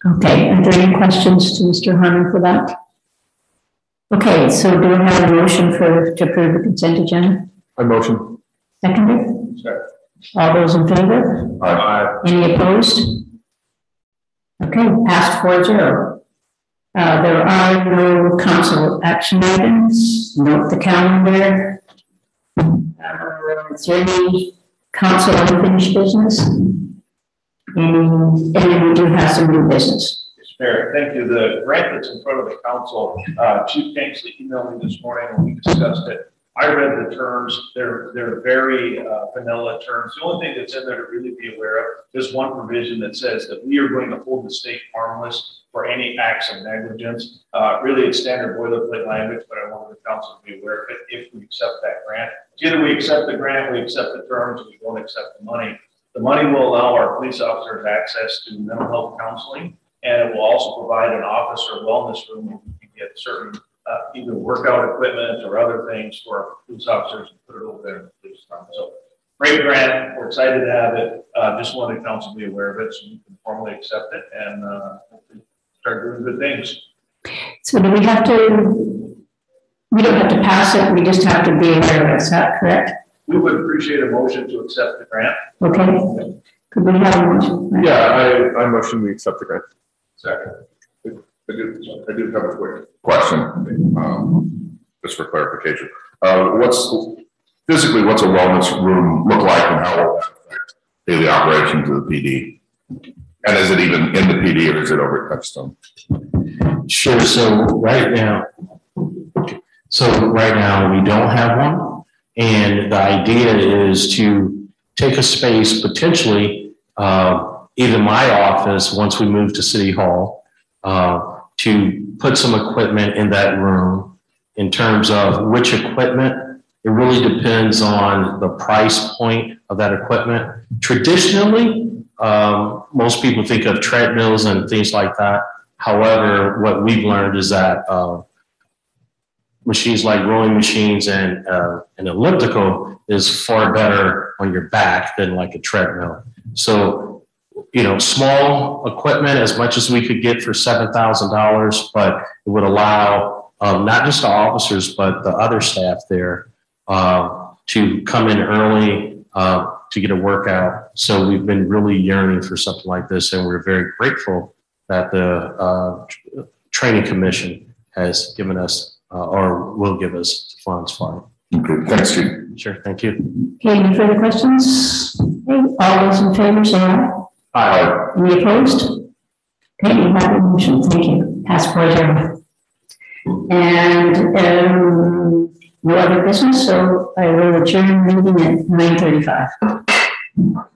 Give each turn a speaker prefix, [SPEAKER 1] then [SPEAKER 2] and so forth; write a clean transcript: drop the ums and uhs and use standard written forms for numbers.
[SPEAKER 1] Okay, are there any questions to Mr. Harmon for that? Okay, so do we have a motion to approve the consent agenda?
[SPEAKER 2] I motion.
[SPEAKER 1] Seconded?
[SPEAKER 2] Second.
[SPEAKER 1] All those in favor?
[SPEAKER 2] Aye.
[SPEAKER 1] Any opposed? Okay, passed 4-0. There are no council action items. Note the calendar. Is there any council unfinished business? And then we do have some new business.
[SPEAKER 3] Mayor, thank you. The grant that's in front of the council, Chief Kingsley emailed me this morning and we discussed it. I read the terms. They're very vanilla terms. The only thing that's in there to really be aware of is one provision that says that we are going to hold the state harmless for any acts of negligence. Really, it's standard boilerplate language, but I wanted the council to be aware of it if we accept that grant. Either we accept the grant, we accept the terms, we don't accept the money. The money will allow our police officers access to mental health counseling, and it will also provide an office or wellness room where we can get certain either workout equipment or other things for our police officers and put it over there in the police department. So great grant. We're excited to have it. Just wanted the council to be aware of it so we can formally accept it and start doing good things.
[SPEAKER 1] So do we have to, we don't have to pass it, we just have to be aware of it, is that correct?
[SPEAKER 3] We would appreciate a motion to accept the grant.
[SPEAKER 1] Okay. Could we have a motion?
[SPEAKER 2] Yeah, I motion we accept the grant.
[SPEAKER 3] Second.
[SPEAKER 4] I do have a quick question, just for clarification. What's a wellness room look like, and how will that affect daily operations of the PD? And is it even in the PD, or is it over at Touchstone?
[SPEAKER 5] Sure. So right now we don't have one, and the idea is to take a space potentially, either my office once we move to City Hall, to put some equipment in that room. In terms of which equipment, it really depends on the price point of that equipment. Traditionally, most people think of treadmills and things like that. However, what we've learned is that machines like rowing machines and an elliptical is far better on your back than like a treadmill. So, you know, small equipment as much as we could get for $7,000, but it would allow not just the officers, but the other staff there to come in early to get a workout. So we've been really yearning for something like this, and we're very grateful that the Training Commission has given us or will give us funds for it.
[SPEAKER 4] Okay, thanks, Chief.
[SPEAKER 5] Sure, thank you.
[SPEAKER 1] Okay, any further questions? Okay, all those in favor say aye.
[SPEAKER 4] Aye.
[SPEAKER 1] Any opposed? Okay, you have a motion. Thank you. Pass 4-0. And no other business, so I will adjourn the meeting at 9:35.